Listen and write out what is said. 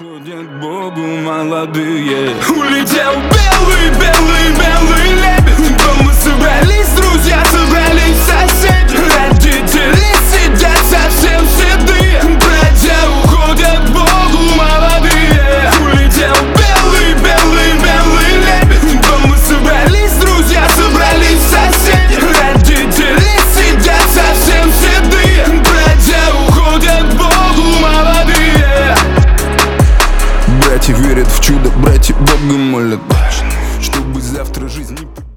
уходят к Богу молодые. Улетел белый, белый, белый лебедь. Мы собрались, друзья, собрались соседи. Родители сидят совсем седые. Братья уходят к Богу молодые. Улетел белый, белый, белый лебедь. Мы собрались, друзья, собрались соседи. Родители сидят совсем седые. Братья уходят к Богу молодые. Братья верят в чудо, братья Бога молят, чтобы завтра жизнь не